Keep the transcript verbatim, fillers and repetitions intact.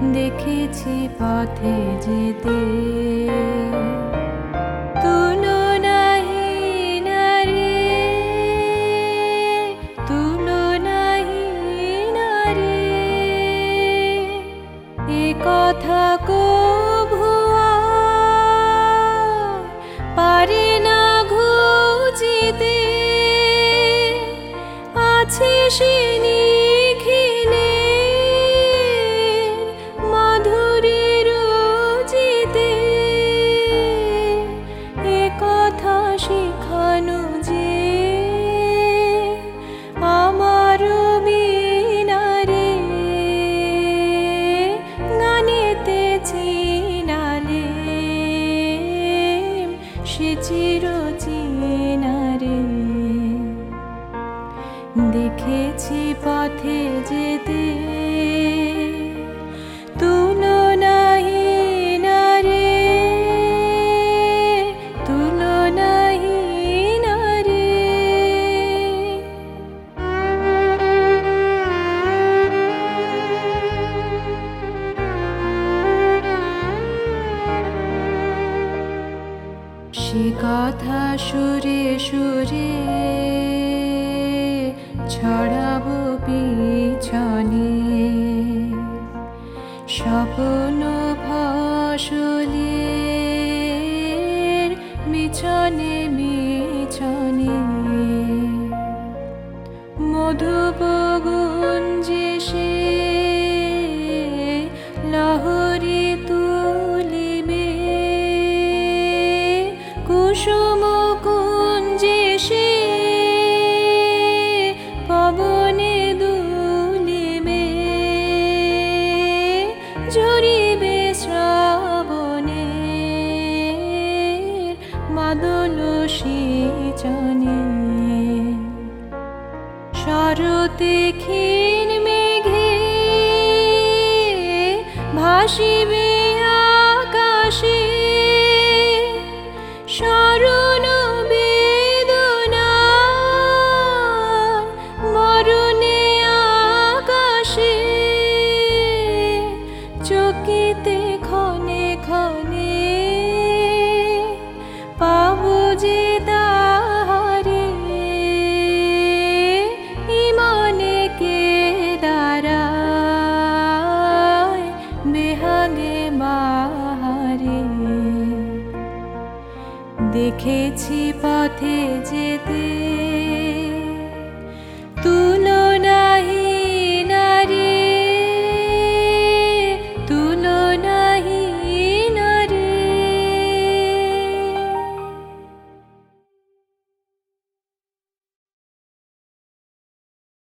দেখেছি পথে যেতে তুলনাহীন রে, তুলনাহীন রে, এ কথা কভু পারে না ঘুচিতে। আছে সে নিখিলে মাধুরী রুচিতে, এ কথা শিখানো যে আমার বিনা রে। গানেতে চিনালে সে চির চেনা রে। দেখেছি পথে যেতে তুলনাহীন রে, তুলনাহীন রে। সে কথা সুরে সুরে ছড়াবো পিছনে, স্বপ্ন ফসলের মিছনে মিছনে। মধুপ গুঞ্জে সে লহরী তুলিবে, কুসুম কুঞ্জে সে পবনে দুলিবে, ঝরিবে শ্রাবণের মাদল সিঁচনে। শরতে ক্ষীণ মেঘে ভাসিবে